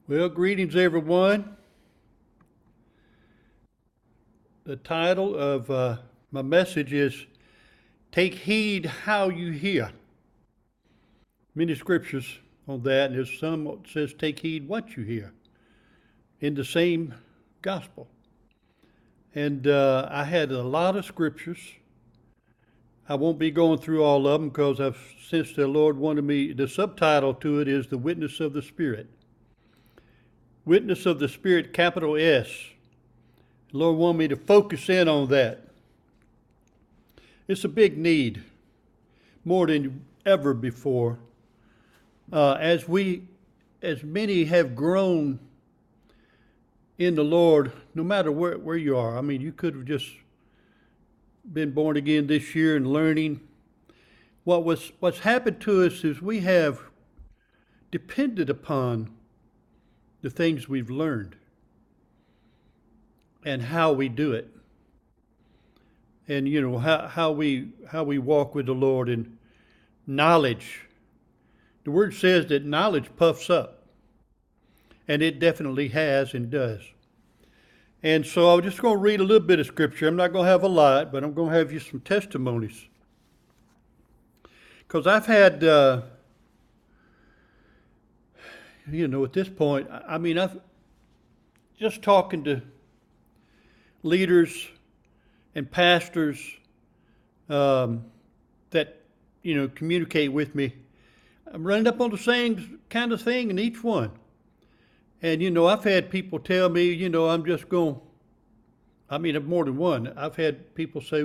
Well, greetings, everyone. The title of my message is Take Heed How You Hear. Many scriptures on that, and there's some that says take heed what you hear in the same gospel. And I had a lot of scriptures. I won't be going through all of them because I've sensed the Lord wanted me, the subtitle to it is The Witness of the Spirit. Witness of the Spirit, capital S. The Lord wanted me to focus in on that. It's a big need, more than ever before. As many have grown in the Lord, no matter where you are. I mean, you could have just been born again this year and learning. What's happened to us is we have depended upon the things we've learned and how we do it, and how we walk with the Lord. And knowledge, the word says that knowledge puffs up, and it definitely has and does. And so I'm just going to read a little bit of scripture. I'm not going to have a lot, but I'm going to have you some testimonies, because I've had at this point, I've just talking to leaders and pastors that communicate with me. I'm running up on the same kind of thing in each one. And I've had people tell me, I'm just going. More than one. I've had people say,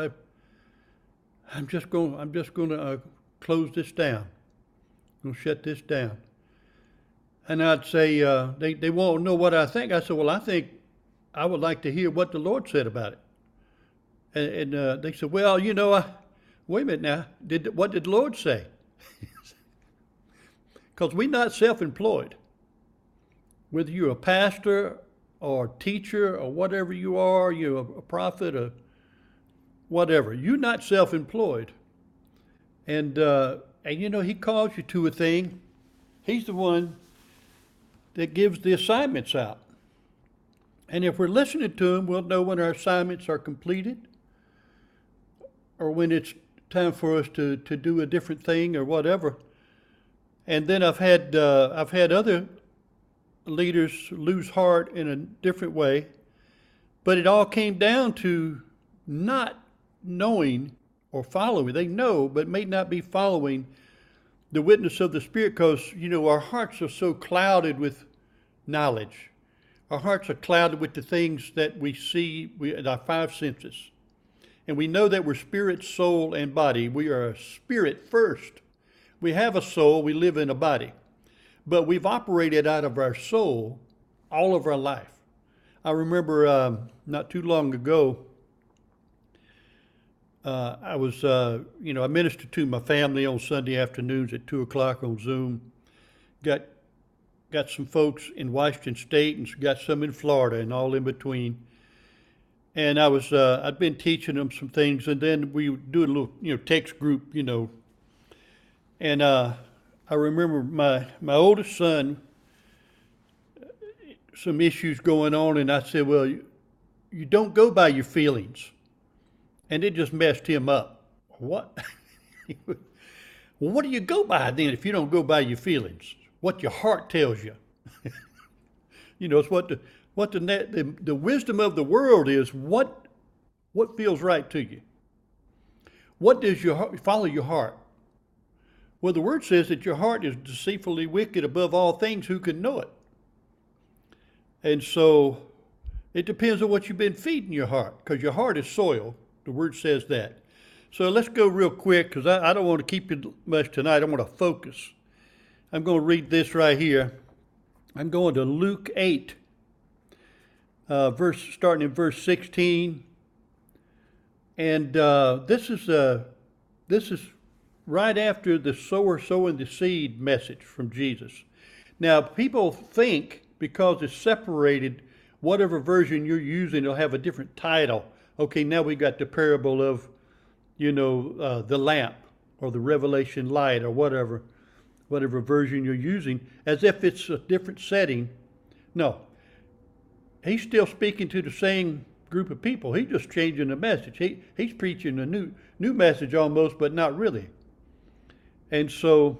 I'm just going to close this down. I'm going to shut this down. And I'd say they won't know what I think. I said, well, I think I would like to hear what the Lord said about it. And they said, well, wait a minute now. What did the Lord say? Because we're not self-employed. Whether you're a pastor or teacher or whatever you are, you're a prophet or whatever, you're not self-employed. And he calls you to a thing. He's the one that gives the assignments out. And if we're listening to him, we'll know when our assignments are completed or when it's time for us to do a different thing or whatever. And then I've had other leaders lose heart in a different way, but it all came down to not knowing or following. They know, but may not be following the witness of the Spirit, because our hearts are so clouded with knowledge. Our hearts are clouded with the things that we see in our five senses. And we know that we're spirit, soul, and body. We are a spirit first. We have a soul, we live in a body. But we've operated out of our soul all of our life. I remember not too long ago, I ministered to my family on Sunday afternoons at 2 o'clock on Zoom. Got some folks in Washington State and got some in Florida and all in between. And I'd been teaching them some things, and then we would do a little, text group, And I remember my oldest son, some issues going on, and I said, well, you don't go by your feelings. And it just messed him up. What? Well, what do you go by then if you don't go by your feelings? What your heart tells you. It's what the wisdom of the world is. What feels right to you? What does your heart, follow your heart? Well, the word says that your heart is deceitfully wicked above all things. Who can know it? And so it depends on what you've been feeding your heart, because your heart is soil. The word says that. So let's go real quick, because I don't want to keep you much tonight. I want to focus. I'm going to read this right here. I'm going to Luke 8, starting in verse 16. And this is right after the sower sowing the seed message from Jesus. Now, people think because it's separated, whatever version you're using, it'll have a different title. Okay, now we got the parable of, the lamp or the revelation light or whatever. whatever version you're using, as if it's a different setting. No, he's still speaking to the same group of people. He's just changing the message. He's preaching a new message almost, but not really. And so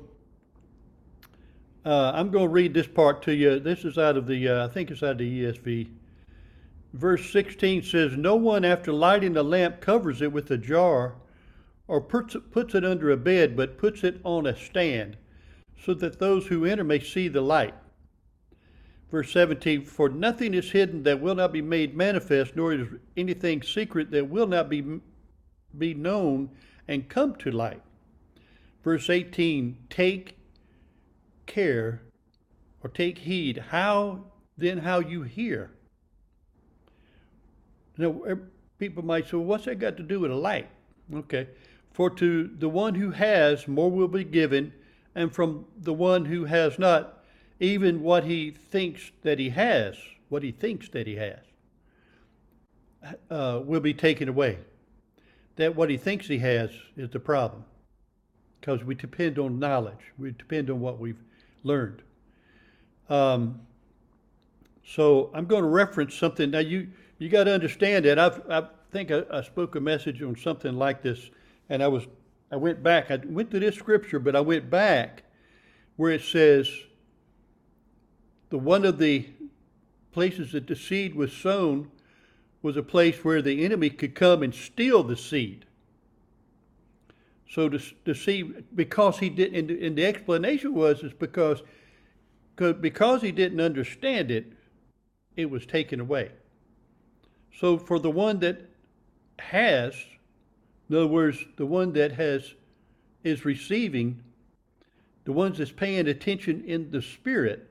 I'm going to read this part to you. This is out of the, I think it's out of the ESV. Verse 16 says, "No one after lighting a lamp covers it with a jar or puts it under a bed, but puts it on a stand, so that those who enter may see the light." Verse 17, "For nothing is hidden that will not be made manifest, nor is anything secret that will not be known and come to light." Verse 18, "Take care," or take heed, how you hear. Now, people might say, well, what's that got to do with a light? Okay. "For to the one who has, more will be given, and from the one who has not, even what he thinks that he has, will be taken away." That what he thinks he has is the problem, because we depend on knowledge. We depend on what we've learned. So I'm going to reference something. Now, you got to understand that I think I spoke a message on something like this, and I went back. I went to this scripture, but I went back where it says one of the places that the seed was sown was a place where the enemy could come and steal the seed. So the seed, because he didn't, and the explanation is because he didn't understand it, it was taken away. So for the one that has, in other words, the one that is receiving, the ones that's paying attention in the spirit,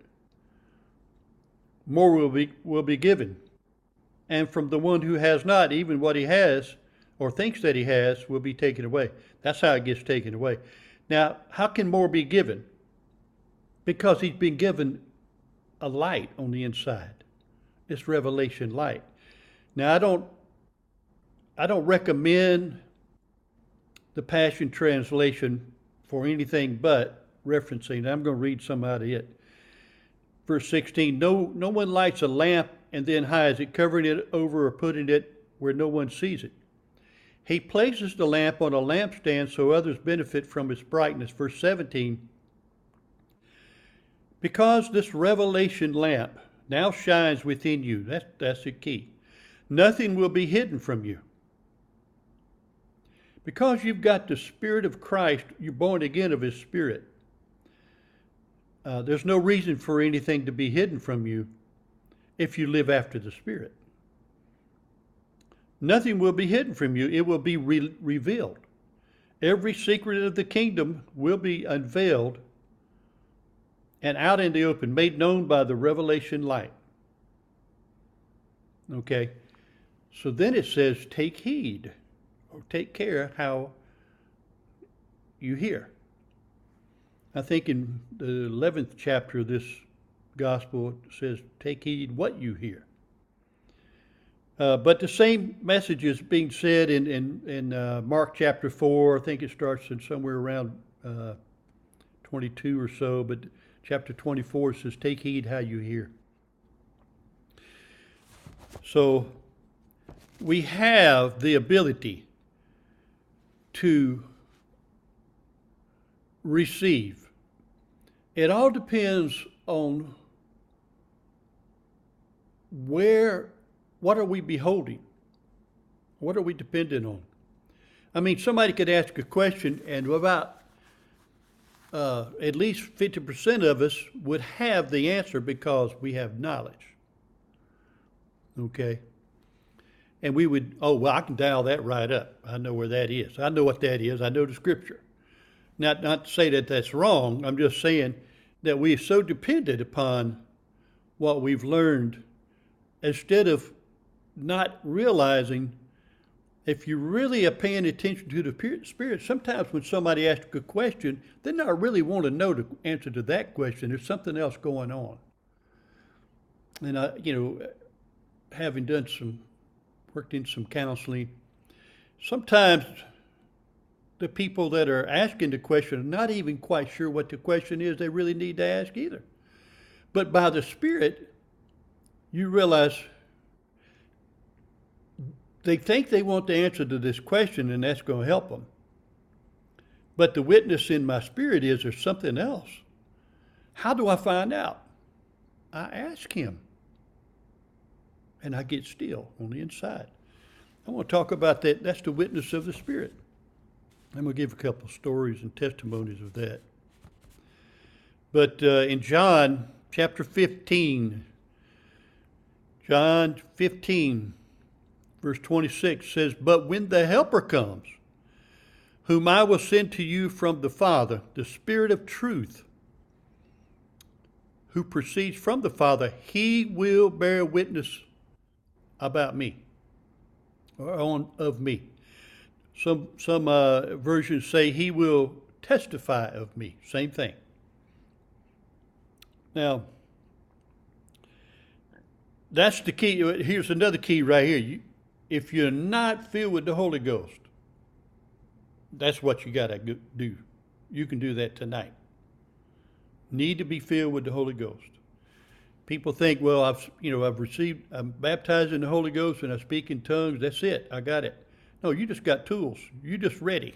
more will be given. And from the one who has not, even what he has or thinks that he has will be taken away. That's how it gets taken away. Now, how can more be given? Because he's been given a light on the inside. This revelation light. Now, I don't recommend the Passion Translation for anything but referencing. I'm going to read some out of it. Verse 16, no one lights a lamp and then hides it, covering it over or putting it where no one sees it. He places the lamp on a lampstand so others benefit from its brightness. Verse 17, because this revelation lamp now shines within you, that's the key, nothing will be hidden from you. Because you've got the Spirit of Christ, you're born again of His Spirit. There's no reason for anything to be hidden from you if you live after the Spirit. Nothing will be hidden from you. It will be revealed. Every secret of the kingdom will be unveiled and out in the open, made known by the revelation light. Okay? So then it says, take heed, or take care how you hear. I think in the 11th chapter of this gospel, it says, take heed what you hear. But the same message is being said in Mark chapter 4. I think it starts in somewhere around 22 or so, but chapter 24 says, take heed how you hear. So we have the ability to receive. It all depends on what are we beholding? What are we dependent on? I mean, somebody could ask a question, and about at least 50% of us would have the answer because we have knowledge. Okay? And we would, I can dial that right up. I know where that is. I know what that is. I know the scripture. Not to say that that's wrong. I'm just saying that we're so dependent upon what we've learned instead of not realizing, if you really are paying attention to the Spirit, sometimes when somebody asks a question, they not really want to know the answer to that question. There's something else going on. And having worked in some counseling, sometimes the people that are asking the question are not even quite sure what the question is they really need to ask either. But by the Spirit, you realize they think they want the answer to this question, and that's going to help them. But the witness in my spirit is there's something else. How do I find out? I ask him, and I get still on the inside. I want to talk about that. That's the witness of the Spirit. I'm going to give a couple of stories and testimonies of that. But in John chapter 15, John 15, verse 26 says, "But when the Helper comes, whom I will send to you from the Father, the Spirit of truth, who proceeds from the Father, he will bear witness about me, or of me." Some versions say he will testify of me. Same thing. Now, that's the key. Here's another key right here. If you're not filled with the Holy Ghost, that's what you got to do. You can do that tonight. Need to be filled with the Holy Ghost. People think, well, I'm baptized in the Holy Ghost and I speak in tongues. That's it. I got it. No, you just got tools. You just ready.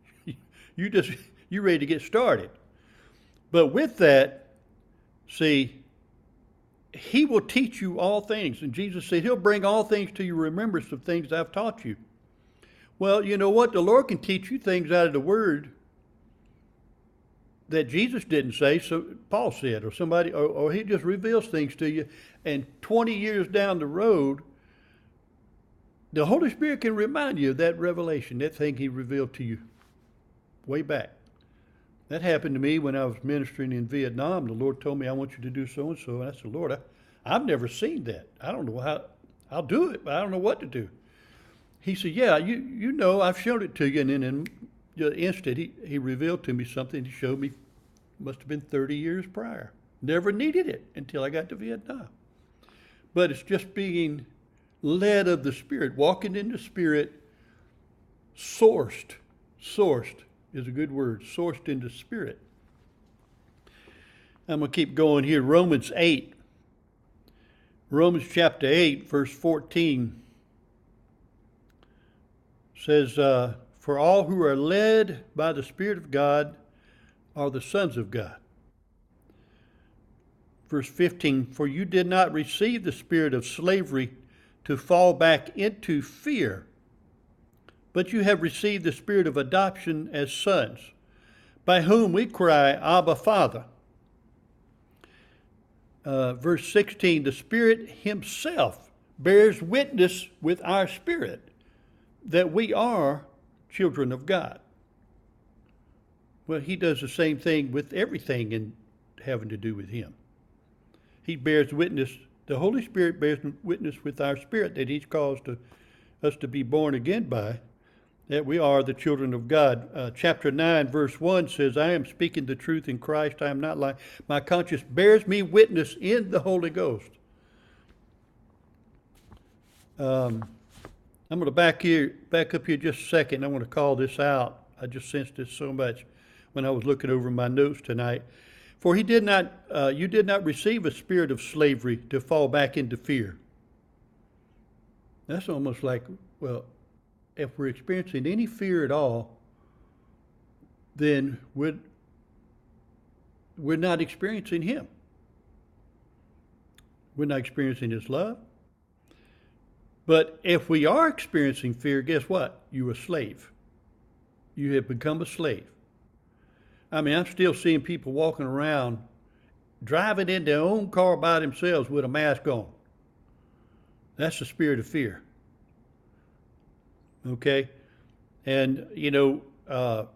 You ready to get started. But with that, see, he will teach you all things. And Jesus said, he'll bring all things to your remembrance of things I've taught you. Well, you know what? The Lord can teach you things out of the Word that Jesus didn't say, so Paul said, or somebody, or he just reveals things to you. And 20 years down the road, the Holy Spirit can remind you of that revelation, that thing he revealed to you way back. That happened to me when I was ministering in Vietnam. The Lord told me, I want you to do so-and-so. And I said, Lord, I've never seen that. I don't know how, I'll do it, but I don't know what to do. He said, yeah, you know, I've shown it to you. And then in the instant, he revealed to me something he showed me, must have been 30 years prior. Never needed it until I got to Vietnam. But it's just being led of the Spirit, walking in the Spirit, sourced is a good word, sourced in the Spirit. I'm going to keep going here. Romans chapter 8, verse 14 says, for all who are led by the Spirit of God are the sons of God. Verse 15, for you did not receive the spirit of slavery to fall back into fear, but you have received the spirit of adoption as sons, by whom we cry, Abba, Father. Verse 16, the Spirit himself bears witness with our spirit that we are children of God. Well, he does the same thing with everything in having to do with him. He bears witness, the Holy Spirit bears witness with our spirit that he's caused us to be born again by, that we are the children of God. Chapter 9, verse 1 says, I am speaking the truth in Christ. I am not lying. My conscience bears me witness in the Holy Ghost. I'm going to back up here just a second. I want to call this out. I just sensed this so much when I was looking over my notes tonight. For you did not receive a spirit of slavery to fall back into fear. That's almost like, well, if we're experiencing any fear at all, then we're not experiencing him. We're not experiencing his love. But if we are experiencing fear, guess what? You're a slave. You have become a slave. I mean, I'm still seeing people walking around driving in their own car by themselves with a mask on. That's the spirit of fear. Okay? And, you know,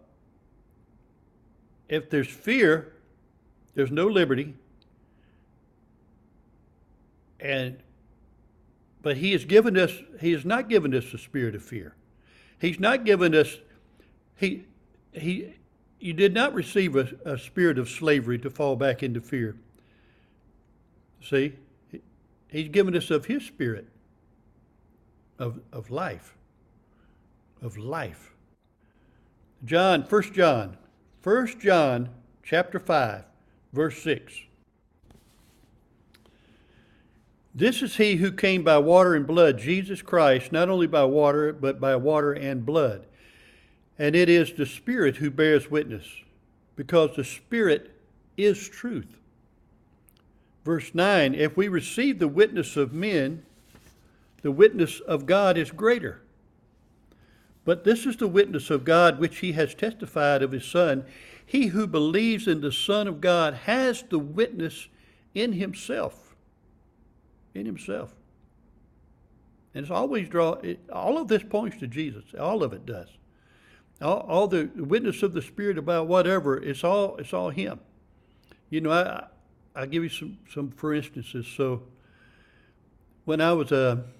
if there's fear, there's no liberty. But he has not given us the spirit of fear. He's not given us, you did not receive a spirit of slavery to fall back into fear. See? He's given us of his spirit of life. Of life. First John chapter 5, verse 6. This is he who came by water and blood, Jesus Christ, not only by water, but by water and blood. And it is the Spirit who bears witness, because the Spirit is truth. Verse 9, if we receive the witness of men, the witness of God is greater. But this is the witness of God which he has testified of his Son. He who believes in the Son of God has the witness in himself. In himself. And it's always all of this points to Jesus. All of it does. All the witness of the Spirit about whatever, it's all him. You know, I'll give you some for instances. So when I was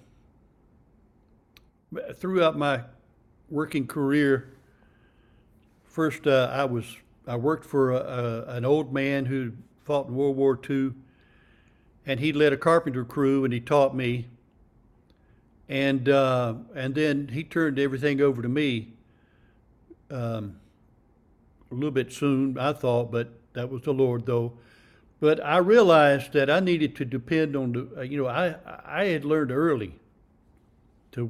throughout my working career, first I worked for an old man who fought in World War II, and he led a carpenter crew, and he taught me, and then he turned everything over to me a little bit soon, I thought, but that was the Lord, though. But I realized that I needed to depend on I had learned early to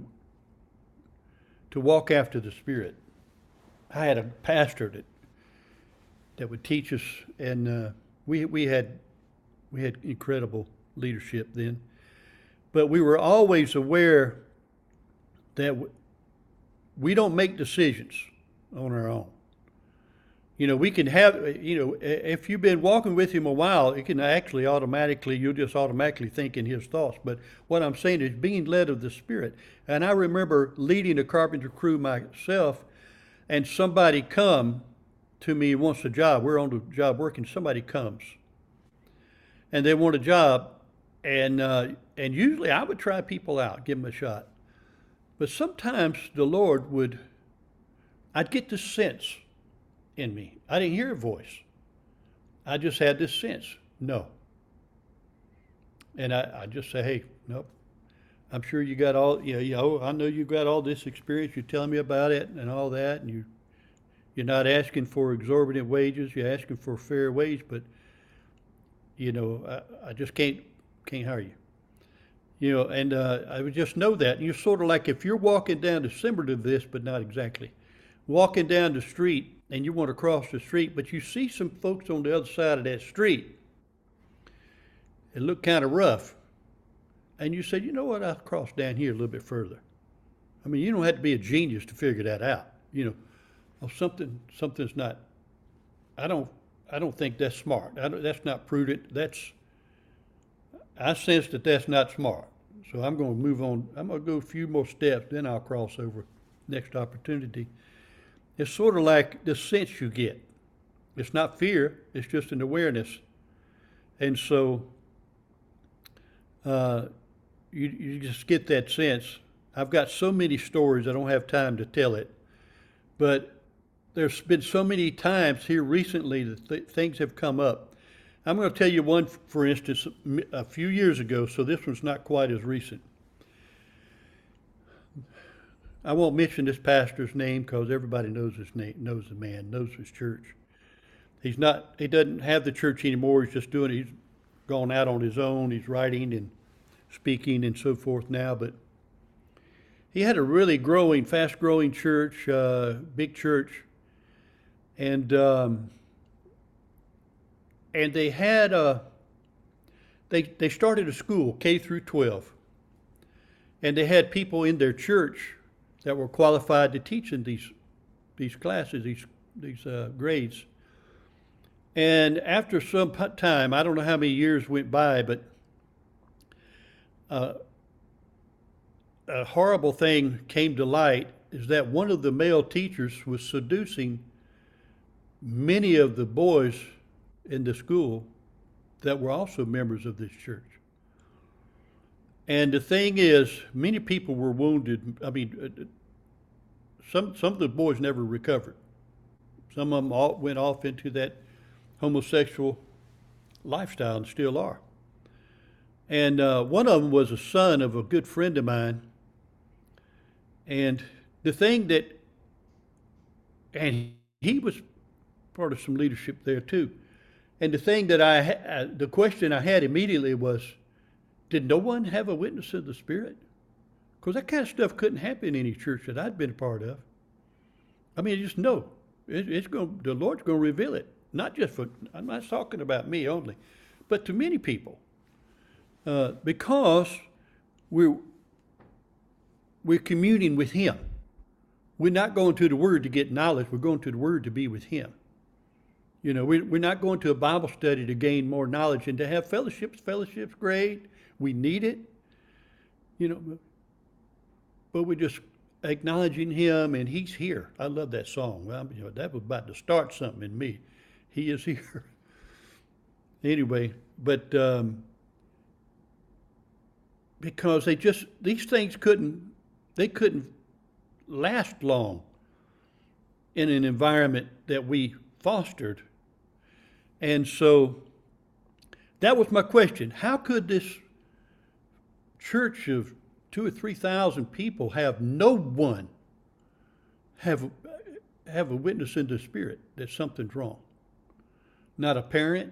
walk after the Spirit. I had a pastor that would teach us, and we had incredible leadership then. But we were always aware that we don't make decisions on our own. You know, we can have, if you've been walking with him a while, it can actually you'll just automatically think in his thoughts. But what I'm saying is being led of the Spirit. And I remember leading a carpenter crew myself, and somebody come to me, wants a job. We're on the job working, somebody comes. And they want a job, and usually I would try people out, give them a shot. But sometimes the Lord I'd get this sense in me. I didn't hear a voice. I just had this sense, no. And I just say, hey, nope. I'm sure you got I know you got all this experience. You're telling me about it and all that, and you're not asking for exorbitant wages. You're asking for a fair wage, but I just can't hire you. And I would just know that. And you're sort of like if you're walking down similar to this, but not exactly. Walking down the street, and you want to cross the street, but you see some folks on the other side of that street. It look kind of rough. And you say, you know what, I'll cross down here a little bit further. I mean, you don't have to be a genius to figure that out. Something's not, I don't think that's smart. That's not prudent. I sense that's not smart. So I'm going to move on. I'm going to go a few more steps, then I'll cross over next opportunity. It's sort of like the sense you get. It's not fear, it's just an awareness. And so you just get that sense. I've got so many stories, I don't have time to tell it. But there's been so many times here recently that things have come up. I'm going to tell you one, for instance, a few years ago, so this one's not quite as recent. I won't mention this pastor's name because everybody knows his name, knows the man, knows his church. He doesn't have the church anymore. He's just doing it. He's gone out on his own. He's writing and speaking and so forth now. But he had a really fast growing church, big church. And they had, they started a school, K through 12. And they had people in their church that were qualified to teach in these classes, these grades. And after some time, I don't know how many years went by, but a horrible thing came to light is that one of the male teachers was seducing many of the boys in the school that were also members of this church. And the thing is, many people were wounded. I mean, some of the boys never recovered. Some of them all went off into that homosexual lifestyle and still are. And one of them was a son of a good friend of mine. And the thing that and he was part of some leadership there too. And the thing that the question I had immediately was, did no one have a witness of the Spirit? Because that kind of stuff couldn't happen in any church that I'd been a part of. I mean, just no. The Lord's going to reveal it. Not just for, I'm not talking about me only, but to many people. Because we're communing with Him. We're not going to the Word to get knowledge. We're going to the Word to be with Him. You know, we're not going to a Bible study to gain more knowledge and to have fellowships. Fellowship's great. We need it. You know, but we're just acknowledging Him, and He's here. I love that song. Well, you know, that was about to start something in me. He is here. Anyway, but because these things couldn't last long in an environment that we fostered. And so that was my question. How could this church of 2,000 or 3,000 people have no one have a witness in the Spirit that something's wrong? Not a parent.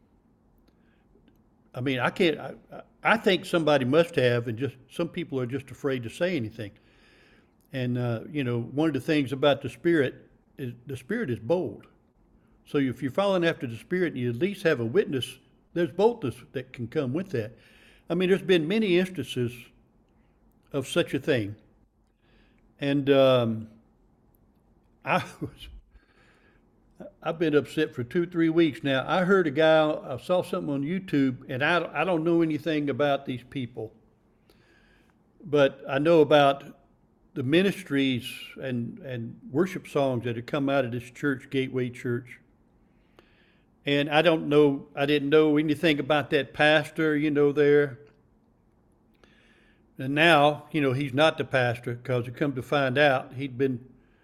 I mean, I think somebody must have, and just some people are just afraid to say anything. And you know, one of the things about the Spirit is bold. So if you're following after the Spirit, and you at least have a witness, there's boldness that can come with that. I mean, there's been many instances of such a thing. And I've been upset for 2-3 weeks now. I heard I saw something on YouTube, and I don't know anything about these people, but I know about the ministries and worship songs that have come out of this church, Gateway Church. And I didn't know anything about that pastor, you know, there. And now, you know, he's not the pastor, because we come to find out he'd been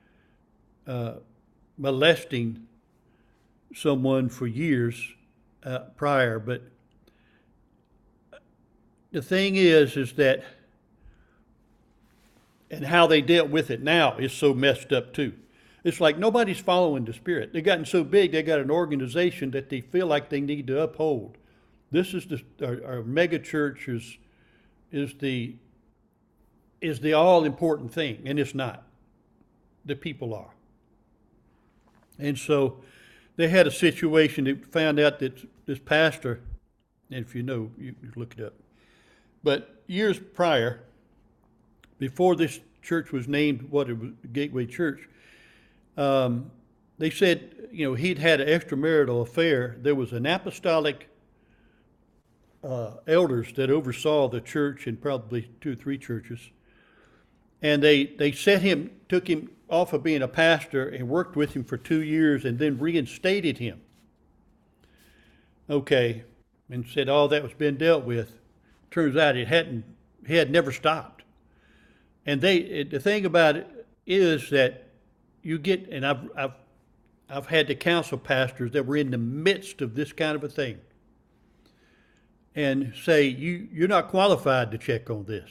molesting someone for years prior. But the thing is that, and how they dealt with it now is so messed up too. It's like nobody's following the Spirit. They've gotten so big, they got an organization that they feel like they need to uphold. This is our mega church is the all important thing, and it's not. The people are. And so they had a situation. They found out that this pastor, and if you know, you look it up. But years prior, before this church was named what it was, Gateway Church, they said, you know, he'd had an extramarital affair. There was an apostolic elders that oversaw the church, and probably 2 or 3 churches. And they took him off of being a pastor and worked with him for 2 years, and then reinstated him. Okay, and said all that was been dealt with. Turns out he had never stopped. And the thing about it is that you get, and I've had to counsel pastors that were in the midst of this kind of a thing, and say, you're not qualified to check on this.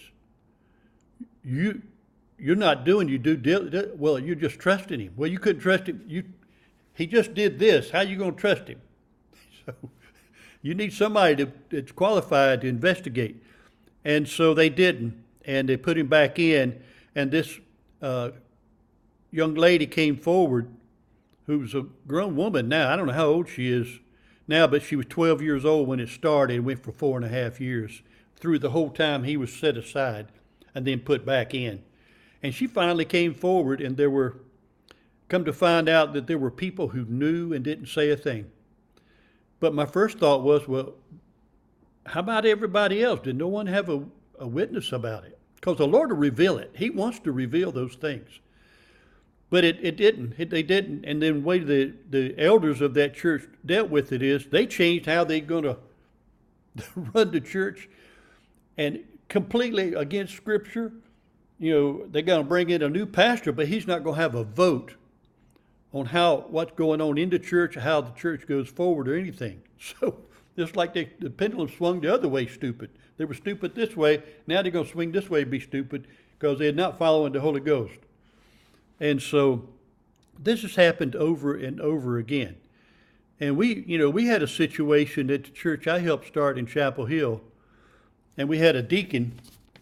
You're not doing your due diligence. Well, you're just trusting him. Well, you couldn't trust him. He just did this. How are you going to trust him? So you need somebody that's qualified to investigate. And so they didn't, and they put him back in. And this young lady came forward, who's a grown woman now. I don't know how old she is now, but she was 12 years old when it started and went for 4.5 years, through the whole time he was set aside and then put back in. And she finally came forward, and come to find out that there were people who knew and didn't say a thing. But my first thought was, well, how about everybody else? Did no one have a witness about it? Because the Lord will reveal it. He wants to reveal those things. But it didn't. They didn't. And then the way the elders of that church dealt with it is they changed how they're going to run the church, and completely against Scripture. You know, they're going to bring in a new pastor, but he's not going to have a vote on what's going on in the church, how the church goes forward, or anything. So just like the pendulum swung the other way stupid. They were stupid this way. Now they're going to swing this way and be stupid because they're not following the Holy Ghost. And so This has happened over and over again. And we had a situation at the church I helped start in Chapel Hill, and we had a deacon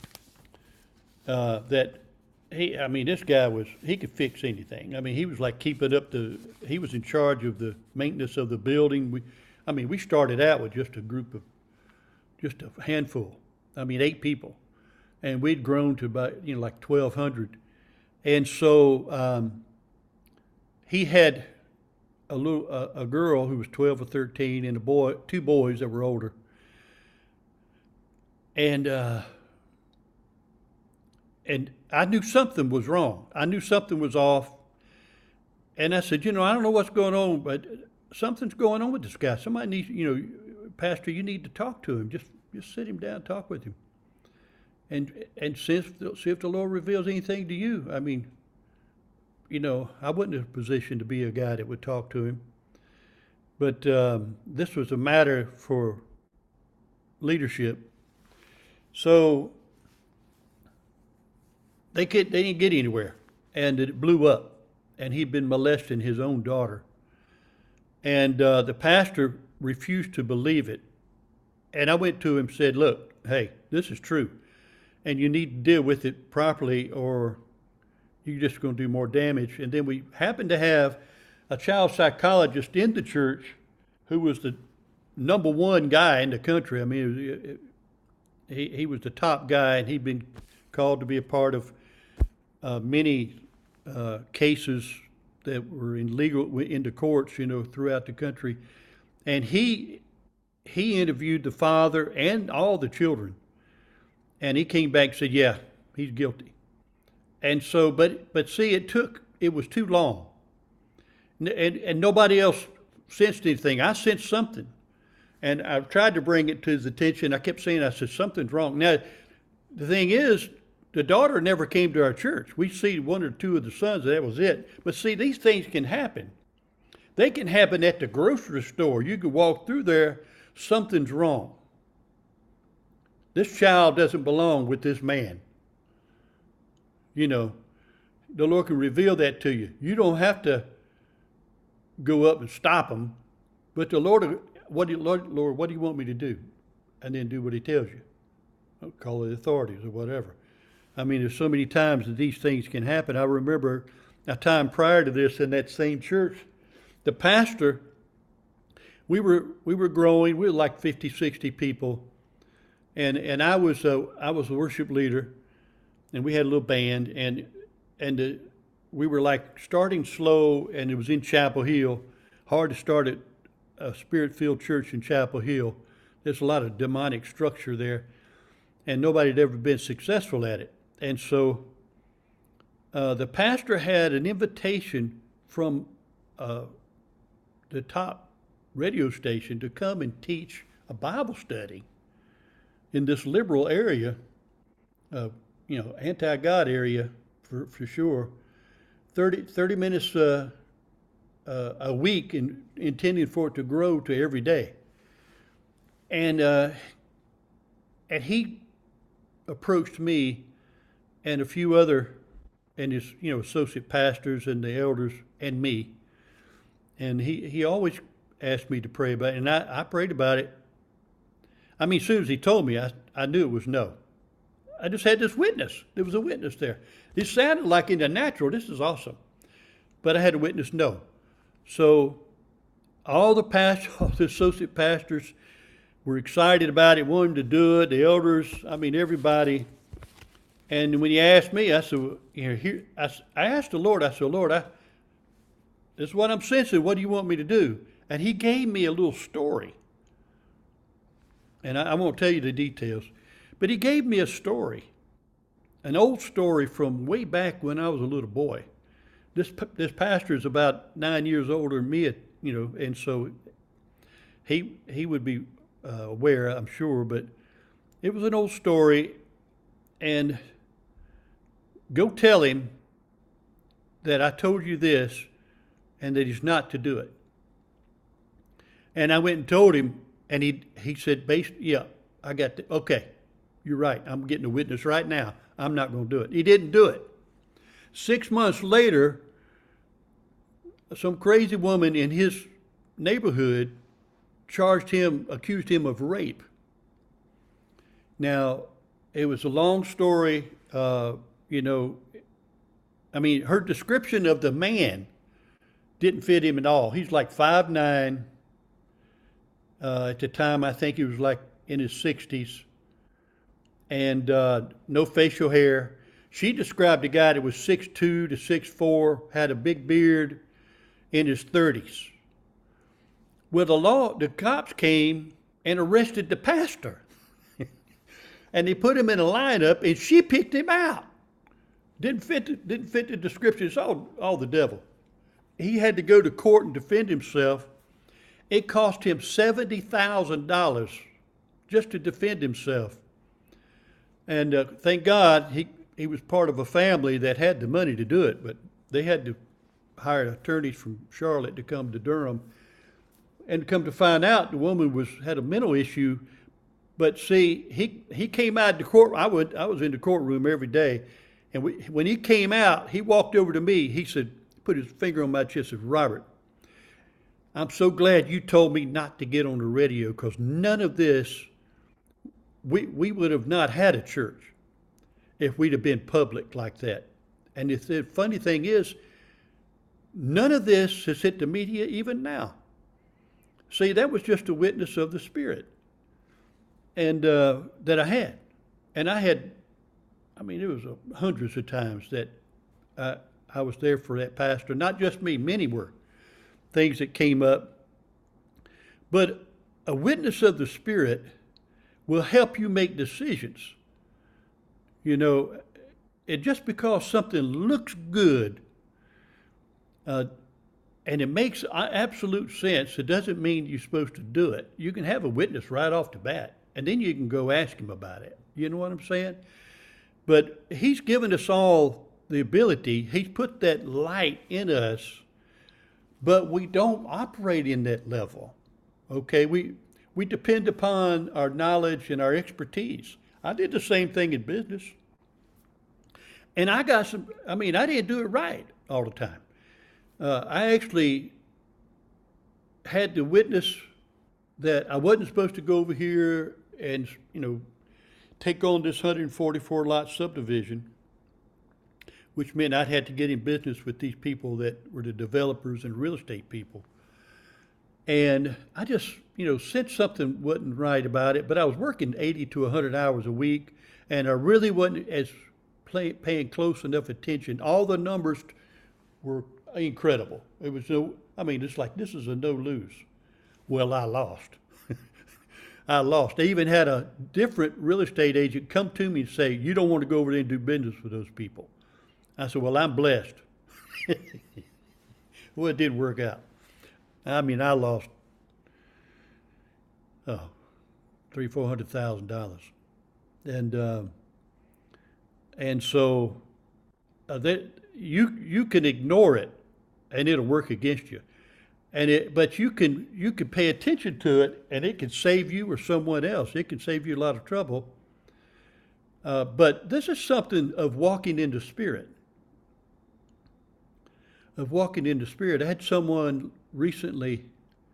that this guy he could fix anything. I mean, he was like he was in charge of the maintenance of the building. We started out with just just a handful. 8 people, and we'd grown to about like 1,200. And so he had a girl who was 12 or 13, and 2 boys that were older. And I knew something was wrong. I knew something was off. And I said, I don't know what's going on, but something's going on with this guy. Somebody needs, Pastor, you need to talk to him. Just sit him down, talk with him, and see if the Lord reveals anything to you. I wasn't in a position to be a guy that would talk to him, but this was a matter for leadership. So they didn't get anywhere, and it blew up, and he'd been molesting his own daughter. And the pastor refused to believe it. And I went to him and said, look, hey, this is true, and you need to deal with it properly, or you're just going to do more damage. And then we happened to have a child psychologist in the church who was the number 1 guy in the country. He was the top guy, and he'd been called to be a part of many cases that were in the courts, throughout the country. And he interviewed the father and all the children, and he came back and said, yeah, he's guilty. And so, but see, it was too long, and nobody else sensed anything. I sensed something, and I tried to bring it to his attention. I said, something's wrong. Now, the thing is, the daughter never came to our church. We see 1 or 2 of the sons, and that was it. But see, these things can happen. They can happen at the grocery store. You could walk through there, something's wrong. This child doesn't belong with this man. The Lord can reveal that to you. You don't have to go up and stop him, but the Lord, Lord, what do you want me to do? And then do what he tells you. Call the authorities or whatever. There's so many times that these things can happen. I remember a time prior to this in that same church, the pastor, we were growing. We were like 50, 60 people, and I was a worship leader, and we had a little band, and we were like starting slow, and it was in Chapel Hill. Hard to start at a Spirit-filled church in Chapel Hill. There's a lot of demonic structure there, and nobody had ever been successful at it. And so the pastor had an invitation from the top radio station to come and teach a Bible study in this liberal area, anti-God area for sure. 30 minutes a week, intending for it to grow to every day. And he approached me and a few other, and his associate pastors and the elders and me, and he always asked me to pray about it, and I prayed about it. As soon as he told me, I knew it was no. I just had this witness. There was a witness there. It sounded like in the natural, this is awesome, but I had a witness no. So all the pastors, all the associate pastors were excited about it, wanted to do it. The elders, everybody. And when he asked me, I said, I asked the Lord, Lord, this is what I'm sensing. What do you want me to do? And he gave me a little story. And I won't tell you the details, but he gave me a story, an old story from way back when I was a little boy. This pastor is about 9 years older than me, and so he would be aware, I'm sure, but it was an old story. And go tell him that I told you this and that he's not to do it. And I went and told him, and he said, yeah, I got that. Okay, you're right. I'm getting a witness right now. I'm not going to do it. He didn't do it. 6 months later, some crazy woman in his neighborhood accused him of rape. Now, it was a long story. You know, I mean, her description of the man didn't fit him at all. He's like 5'9". At the time, I think he was like in his 60s, and no facial hair. She described a guy that was 6'2" to 6'4", had a big beard, in his 30s. Well, the cops came and arrested the pastor. And they put him in a lineup, and she picked him out. Didn't fit the description. It's all the devil. He had to go to court and defend himself. It cost him $70,000 just to defend himself. And thank God he was part of a family that had the money to do it, but they had to hire attorneys from Charlotte to come to Durham. And come to find out, the woman had a mental issue. But see, he came out of the court. I was in the courtroom every day, and when he came out, he walked over to me. He said, put his finger on my chest, said, "Robert, I'm so glad you told me not to get on the radio, because none of this, we would have not had a church if we'd have been public like that." And the funny thing is, none of this has hit the media even now. See, that was just a witness of the Spirit, and that I had. And I mean, it was hundreds of times that I was there for that pastor. Not just me, many were things that came up. But a witness of the Spirit will help you make decisions. You know, and just because something looks good and it makes absolute sense, it doesn't mean you're supposed to do it. You can have a witness right off the bat, and then you can go ask him about it. You know what I'm saying? But he's given us all the ability. He's put that light in us, but we don't operate in that level. Okay, we depend upon our knowledge and our expertise. I did the same thing in business. And I didn't do it right all the time. I actually had to witness that I wasn't supposed to go over here and, take on this 144 lot subdivision, which meant I'd had to get in business with these people that were the developers and real estate people. And I just, sensed something wasn't right about it, but I was working 80 to 100 hours a week, and I really wasn't paying close enough attention. All the numbers were incredible. It was it's like, this is a no lose. Well, I lost. I lost. I even had a different real estate agent come to me and say, "You don't want to go over there and do business with those people." I said, "Well, I'm blessed." Well, it didn't work out. I lost $300,000-400,000, and so that you can ignore it, and it'll work against you. But you can pay attention to it, and it can save you or someone else. It can save you a lot of trouble. But this is something of walking in the Spirit. Of walking in the Spirit. I had someone recently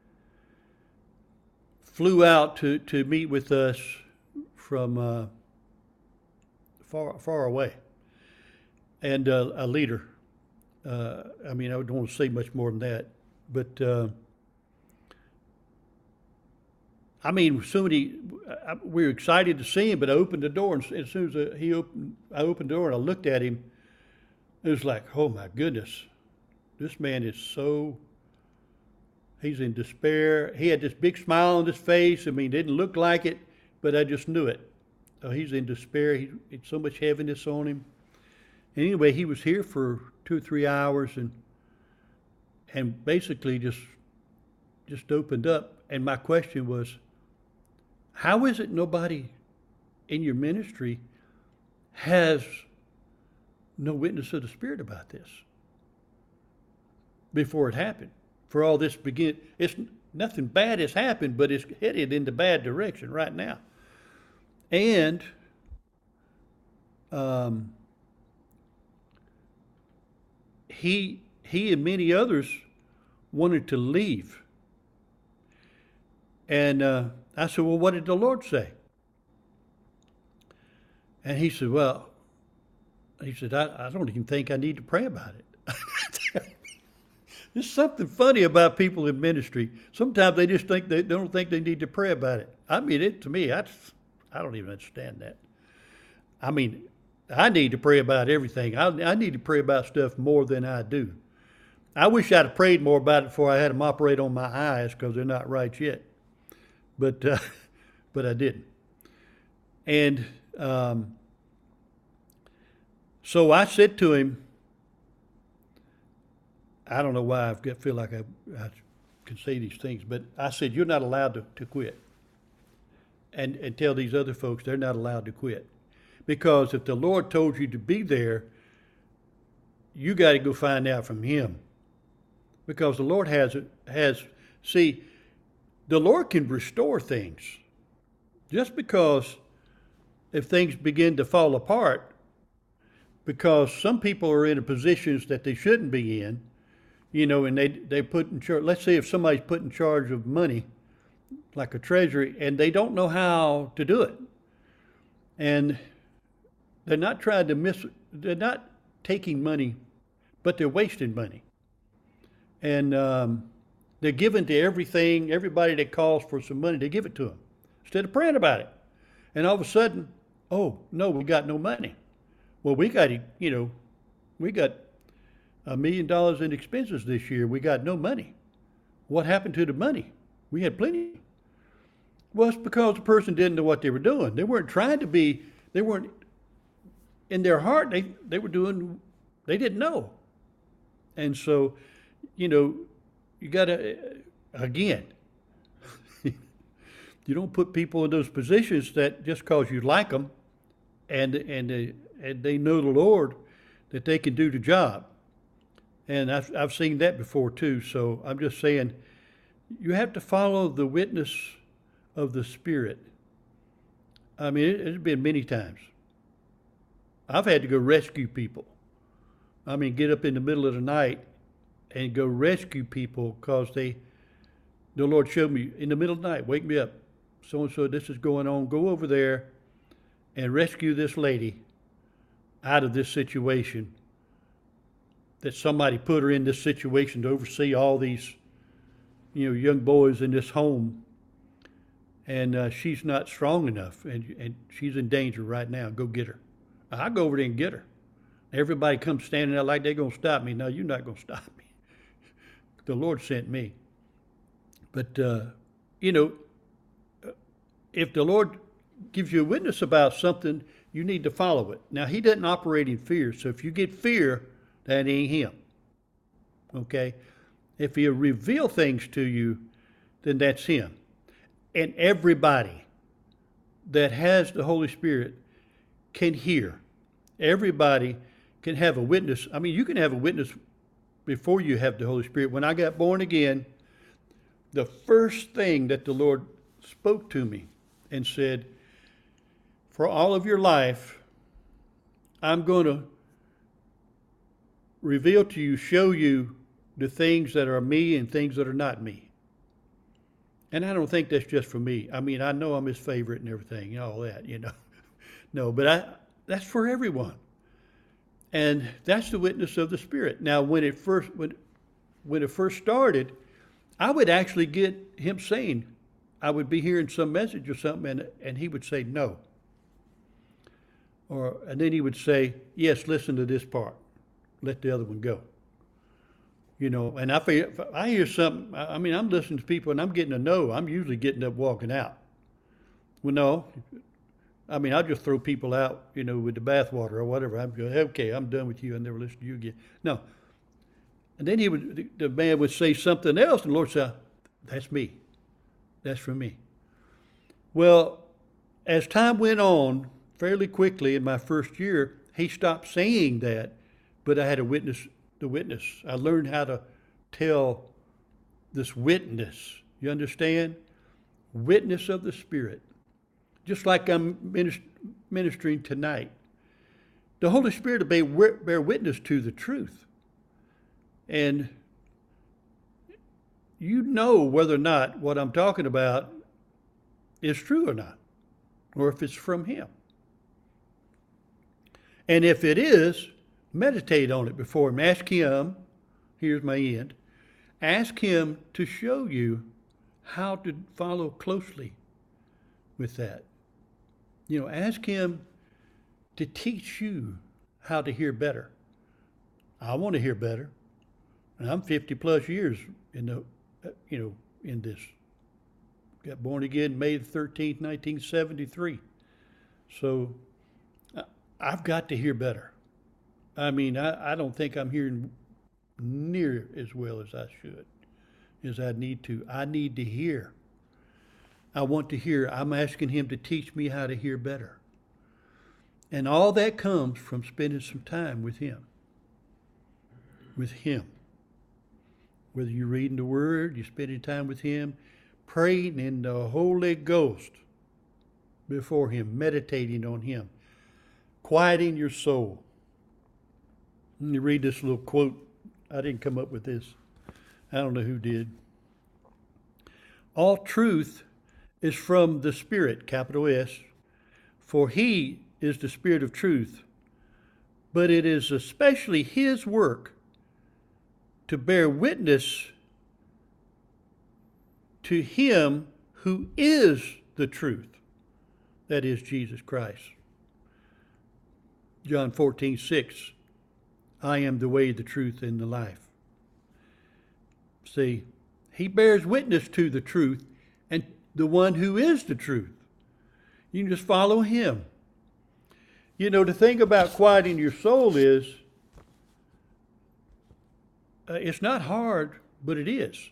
flew out to meet with us from far away, and a leader. I don't want to say much more than that. But we were excited to see him. But I opened the door, and as soon as I opened the door and I looked at him, it was like, oh my goodness, this man is he's in despair. He had this big smile on his face. Didn't look like it, but I just knew it. He's in despair. He had so much heaviness on him. And anyway, he was here for 2 or 3 hours, and basically just opened up. And my question was, how is it nobody in your ministry has no witness of the Spirit about this before it happened? For all this it's nothing bad has happened, but it's headed in the bad direction right now. And he and many others wanted to leave. And I said, well, what did the Lord say? And he said, well, I don't even think I need to pray about it. There's something funny about people in ministry. Sometimes they just think they don't think they need to pray about it. I mean, to me, I don't even understand that. I mean, I need to pray about everything. I need to pray about stuff more than I do. I wish I'd have prayed more about it before I had them operate on my eyes because they're not right yet. But but I didn't. And so I said to him, I don't know why I feel like I can say these things, but I said, you're not allowed to quit. And tell these other folks they're not allowed to quit. Because if the Lord told you to be there, you got to go find out from him. Because the Lord see, the Lord can restore things. Just because if things begin to fall apart, because some people are in positions that they shouldn't be in, and they put in charge. Let's say if somebody's put in charge of money, like a treasury, and they don't know how to do it, and they're not they're not taking money, but they're wasting money, and they're giving to everybody that calls for some money, they give it to them instead of praying about it, and all of a sudden, oh no, we got no money. Well, we got $1 million in expenses this year. We got no money. What happened to the money? We had plenty. Well, it's because the person didn't know what they were doing. They weren't they weren't, in their heart, they didn't know. And so, you got to, again, you don't put people in those positions that just because you like them and they know the Lord that they can do the job. And I've seen that before too. So I'm just saying, you have to follow the witness of the Spirit. I mean, it's been many times. I've had to go rescue people. I mean, get up in the middle of the night and go rescue people because the Lord showed me in the middle of the night, wake me up. So-and-so, this is going on. Go over there and rescue this lady out of this situation, that somebody put her in this situation to oversee all these, young boys in this home. And she's not strong enough, and she's in danger right now. Go get her. I'll go over there and get her. Everybody comes standing there like they're going to stop me. No, you're not going to stop me. The Lord sent me. But, if the Lord gives you a witness about something, you need to follow it. Now, he doesn't operate in fear. So if you get fear, that ain't him. Okay? If he'll reveal things to you, then that's him. And everybody that has the Holy Spirit can hear. Everybody can have a witness. I mean, you can have a witness before you have the Holy Spirit. When I got born again, the first thing that the Lord spoke to me and said, for all of your life, I'm going to reveal to you, show you the things that are me and things that are not me. And I don't think that's just for me. I mean, I know I'm his favorite and everything and all that, No, but that's for everyone. And that's the witness of the Spirit. Now, when it first started, I would actually get him saying, I would be hearing some message or something, and he would say no. And then he would say, yes, listen to this part. Let the other one go. And if I hear something, I mean, I'm listening to people and I'm getting a no, I'm usually getting up walking out. Well, no. I mean, I'll just throw people out, with the bathwater or whatever. I'm going, okay, I'm done with you. I'll never listen to you again. No. And then the man would say something else, and the Lord said, that's me. That's for me. Well, as time went on, fairly quickly in my first year, he stopped saying that, but I had the witness. I learned how to tell this witness. You understand? Witness of the Spirit. Just like I'm ministering tonight. The Holy Spirit will bear witness to the truth. And you know whether or not what I'm talking about is true or not, or if it's from him. And if it is, meditate on it before him. Ask him, here's my end, ask him to show you how to follow closely with that. Ask him to teach you how to hear better. I want to hear better. And I'm 50 plus years in this. Got born again May the 13th, 1973. So I've got to hear better. I don't think I'm hearing near as well as I should, as I need to. I need to hear. I want to hear. I'm asking him to teach me how to hear better. And all that comes from spending some time with him. With him. Whether you're reading the Word, you're spending time with him, praying in the Holy Ghost before him, meditating on him, quieting your soul. Let me read this little quote. I didn't come up with this. I don't know who did. All truth is from the Spirit, capital S, for he is the Spirit of truth. But it is especially his work to bear witness to him who is the truth, that is Jesus Christ. John 14:6, I am the way, the truth, and the life. See, he bears witness to the truth and the one who is the truth. You can just follow him. The thing about quieting your soul is, it's not hard, but it is.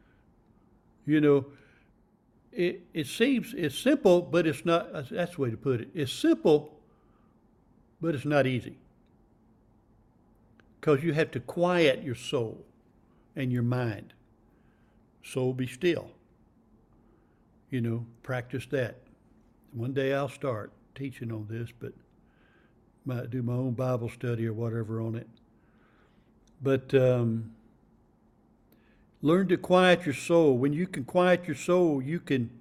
It seems it's simple, but it's not. That's the way to put it. It's simple, but it's not easy. Because you have to quiet your soul and your mind. Soul, be still. Practice that. One day I'll start teaching on this, but might do my own Bible study or whatever on it. But learn to quiet your soul. When you can quiet your soul, you can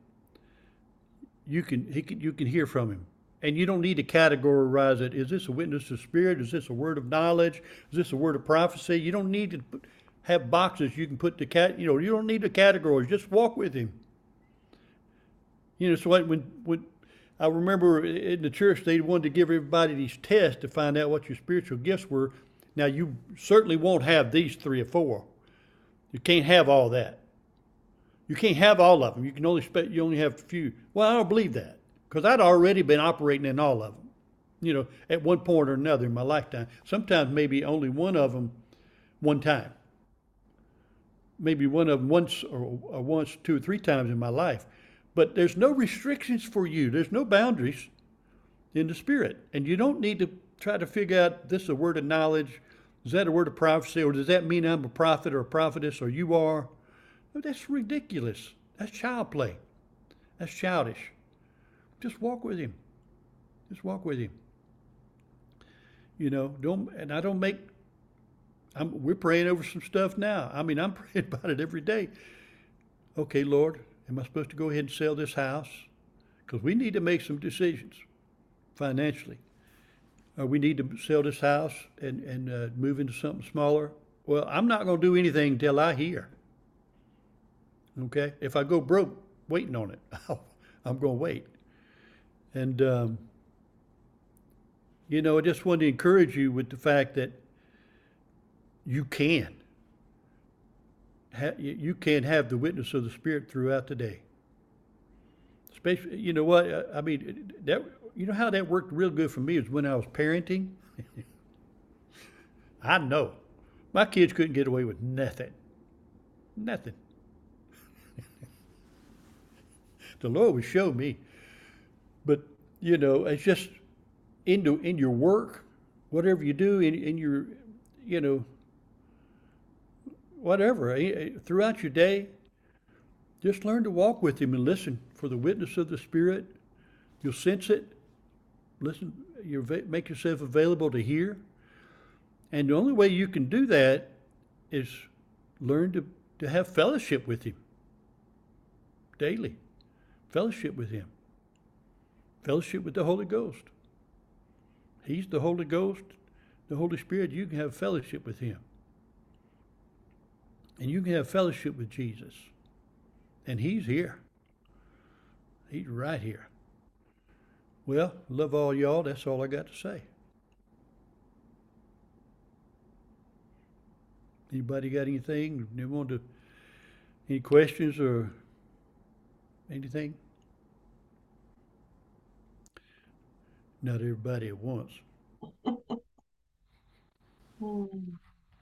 hear from him. And you don't need to categorize it. Is this a witness of spirit? Is this a word of knowledge? Is this a word of prophecy? You don't need to have boxes you can put the you don't need the categories. Just walk with him. So when I remember in the church, they wanted to give everybody these tests to find out what your spiritual gifts were. Now, you certainly won't have these 3 or 4. You can't have all that. You can't have all of them. You only have a few. Well, I don't believe that, because I'd already been operating in all of them, at one point or another in my lifetime. Sometimes maybe only one of them one time. Maybe one of them once or once, 2 or 3 times in my life. But there's no restrictions for you. There's no boundaries in the Spirit. And you don't need to try to figure out, this is a word of knowledge. Is that a word of prophecy? Or does that mean I'm a prophet or a prophetess, or you are? No, that's ridiculous. That's child play. That's childish. Just walk with him. Just walk with him. We're praying over some stuff now. I'm praying about it every day. Okay, Lord, am I supposed to go ahead and sell this house? Because we need to make some decisions financially. We need to sell this house and move into something smaller. Well, I'm not going to do anything until I hear. Okay? If I go broke waiting on it, I'm going to wait. And, I just wanted to encourage you with the fact that you can. You can have the witness of the Spirit throughout the day. Especially, you know what? How that worked real good for me is when I was parenting. I know. My kids couldn't get away with nothing. Nothing. The Lord would show me. But, it's just in your work, whatever you do, in your, whatever, throughout your day, just learn to walk with him and listen for the witness of the Spirit. You'll sense it. Listen, make yourself available to hear. And the only way you can do that is learn to to have fellowship with Him daily. Fellowship with Him. Fellowship with the Holy Ghost. He's the Holy Ghost, the Holy Spirit. You can have fellowship with Him. And you can have fellowship with Jesus. And He's here. He's right here. Well, love all y'all. That's all I got to say. Anybody got anything? They want to, any questions or anything? Not everybody at once. Hmm.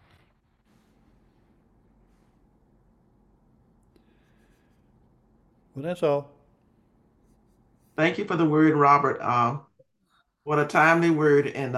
Well, that's all. Thank you for the word, Robert. What a timely word. And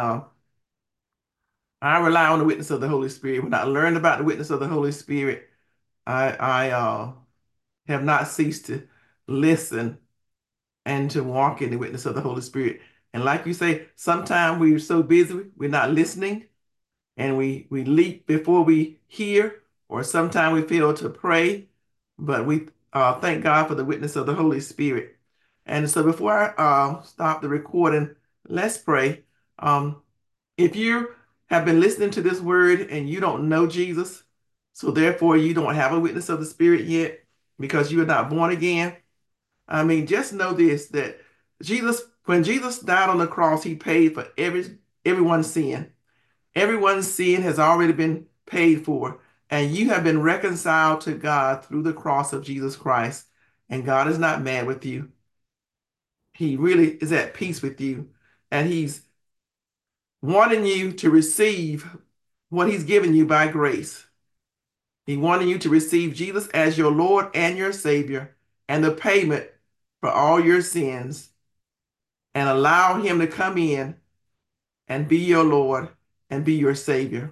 I rely on the witness of the Holy Spirit. When I learned about the witness of the Holy Spirit, I have not ceased to listen and to walk in the witness of the Holy Spirit. And like you say, sometimes we're so busy, we're not listening, and we leap before we hear, or sometimes we fail to pray. But we thank God for the witness of the Holy Spirit. And so before I stop the recording, let's pray. Um, if you have been listening to this word and you don't know Jesus, so therefore you don't have a witness of the Spirit yet because you are not born again, I mean, just know this, that when Jesus died on the cross, he paid for everyone's sin. Everyone's sin has already been paid for, and you have been reconciled to God through the cross of Jesus Christ. And God is not mad with you. He really is at peace with you, and he's wanting you to receive what he's given you by grace. He wanted you to receive Jesus as your Lord and your Savior and the payment for all your sins, and allow him to come in and be your Lord and be your Savior.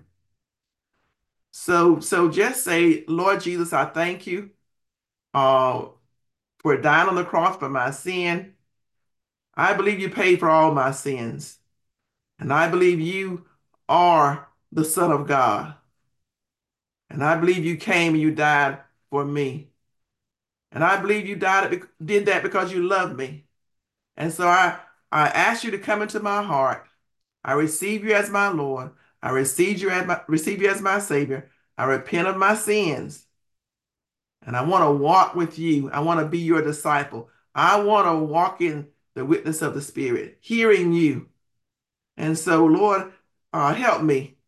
So just say, Lord Jesus, I thank you uh, for dying on the cross for my sin. I believe you paid for all my sins. And I believe you are the Son of God. And I believe you came and you died for me. And I believe you did that because you love me. And so I ask you to come into my heart. I receive you as my Lord. I receive you as my Savior. I repent of my sins. And I want to walk with you. I want to be your disciple. I want to walk in the witness of the Spirit, hearing you. And so, Lord, help me.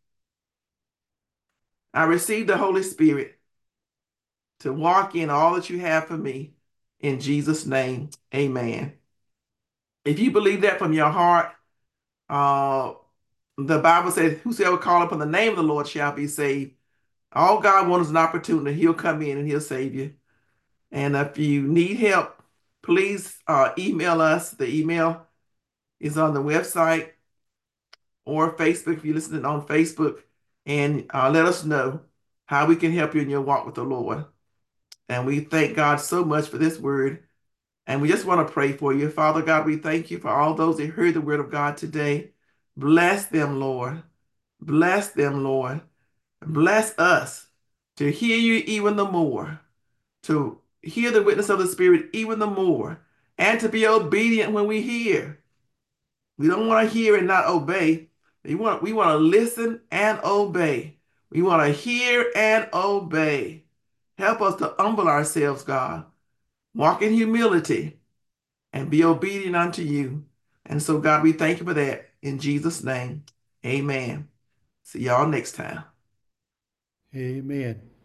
I receive the Holy Spirit to walk in all that you have for me. In Jesus' name, amen. If you believe that from your heart, uh, the Bible says, whosoever call upon the name of the Lord shall be saved. All God wants is an opportunity. He'll come in and he'll save you. And if you need help, please email us. The email is on the website or Facebook if you're listening on Facebook. And let us know how we can help you in your walk with the Lord. And we thank God so much for this word. And we just want to pray for you. Father God, we thank you for all those that heard the word of God today. Bless them, Lord. Bless them, Lord. Bless us to hear you even the more, to hear the witness of the Spirit even the more, and to be obedient when we hear. We don't want to hear and not obey. We want to listen and obey. We want to hear and obey. Help us to humble ourselves, God. Walk in humility and be obedient unto you. And so, God, we thank you for that. In Jesus' name, amen. See y'all next time. Amen.